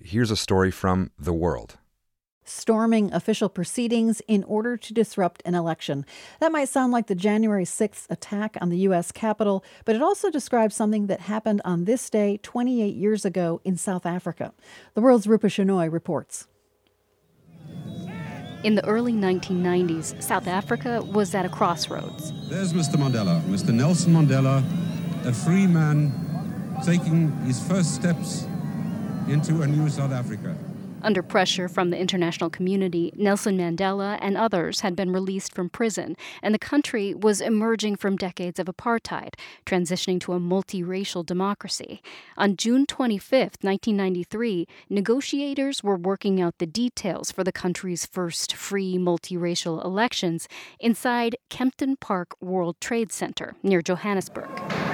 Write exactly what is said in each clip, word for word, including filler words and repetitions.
here's a story from The World. Storming official proceedings in order to disrupt an election. That might sound like the January sixth attack on the U S Capitol, but it also describes something that happened on this day twenty-eight years ago in South Africa. The World's Rupa Shenoy reports. In the early nineteen nineties, South Africa was at a crossroads. There's Mister Mandela, Mister Nelson Mandela, a free man taking his first steps into a new South Africa. Under pressure from the international community, Nelson Mandela and others had been released from prison, and the country was emerging from decades of apartheid, transitioning to a multiracial democracy. On June twenty-fifth, nineteen ninety-three, negotiators were working out the details for the country's first free multiracial elections inside Kempton Park World Trade Center near Johannesburg.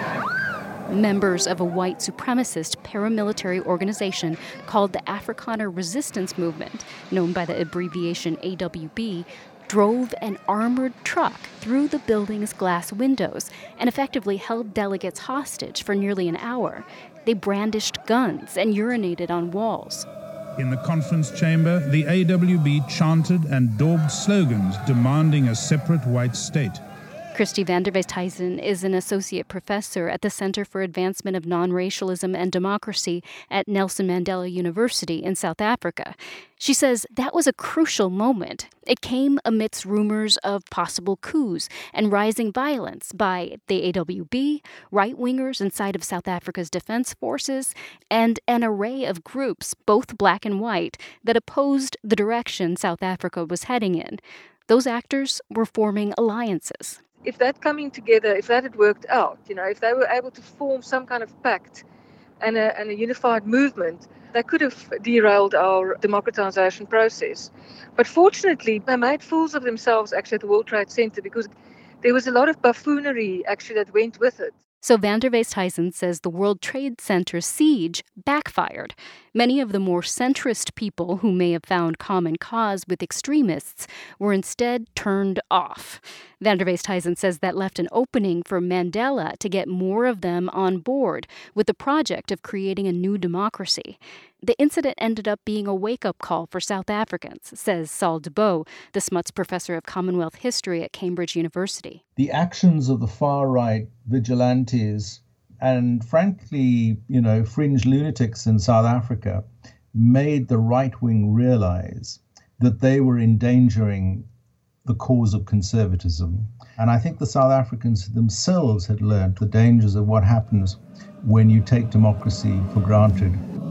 Members of a white supremacist paramilitary organization called the Afrikaner Resistance Movement, known by the abbreviation A W B, drove an armored truck through the building's glass windows and effectively held delegates hostage for nearly an hour. They brandished guns and urinated on walls. In the conference chamber, the A W B chanted and daubed slogans demanding a separate white state. Christy van der Westhuizen is an associate professor at the Center for Advancement of Non-Racialism and Democracy at Nelson Mandela University in South Africa. She says that was a crucial moment. It came amidst rumors of possible coups and rising violence by the A W B, right-wingers inside of South Africa's defense forces, and an array of groups, both black and white, that opposed the direction South Africa was heading in. Those actors were forming alliances. If that coming together, if that had worked out, you know, if they were able to form some kind of pact and a, and a unified movement, that could have derailed our democratization process. But fortunately, they made fools of themselves actually at the World Trade Center because there was a lot of buffoonery actually that went with it. So van der Westhuizen says the World Trade Center siege backfired. Many of the more centrist people who may have found common cause with extremists were instead turned off. Van der Westhuizen says that left an opening for Mandela to get more of them on board with the project of creating a new democracy. The incident ended up being a wake-up call for South Africans, says Saul Dubow, the Smuts Professor of Commonwealth History at Cambridge University. The actions of the far-right vigilantes and, frankly, you know, fringe lunatics in South Africa made the right wing realize that they were endangering the cause of conservatism. And I think the South Africans themselves had learned the dangers of what happens when you take democracy for granted.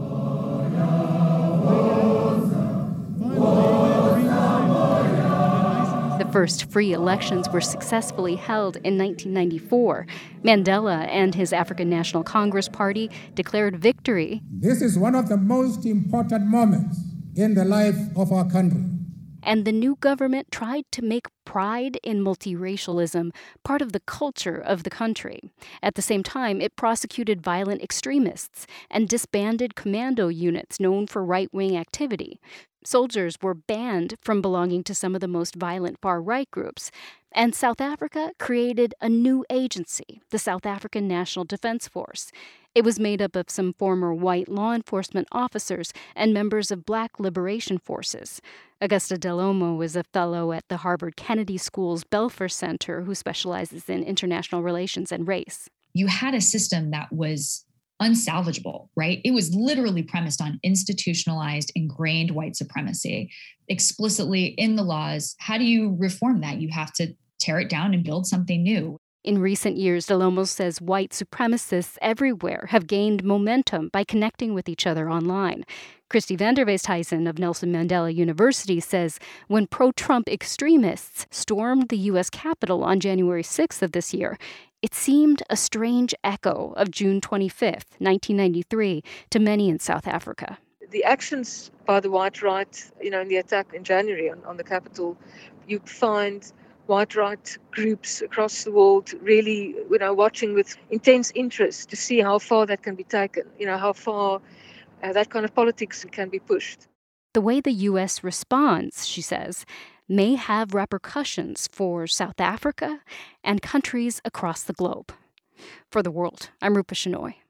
The first free elections were successfully held in nineteen ninety-four. Mandela and his African National Congress Party declared victory. This is one of the most important moments in the life of our country. And the new government tried to make pride in multiracialism part of the culture of the country. At the same time, it prosecuted violent extremists and disbanded commando units known for right-wing activity. Soldiers were banned from belonging to some of the most violent far-right groups. And South Africa created a new agency, the South African National Defense Force. It was made up of some former white law enforcement officers and members of black liberation forces. Augusta Del Olmo is a fellow at the Harvard Kennedy School's Belfer Center who specializes in international relations and race. You had a system that was unsalvageable, right? It was literally premised on institutionalized, ingrained white supremacy, explicitly in the laws. How do you reform that? You have to tear it down and build something new. In recent years, Del Olmo says white supremacists everywhere have gained momentum by connecting with each other online. Christy van der Westhuizen of Nelson Mandela University says when pro-Trump extremists stormed the U S Capitol on January sixth of this year, it seemed a strange echo of June twenty-fifth, nineteen ninety-three, to many in South Africa. The actions by the white right, you know, in the attack in January on, on the Capitol, you find white right groups across the world really, you know, watching with intense interest to see how far that can be taken, you know, how far uh, that kind of politics can be pushed. The way the U S responds, she says, may have repercussions for South Africa and countries across the globe. For The World, I'm Rupa Shenoy.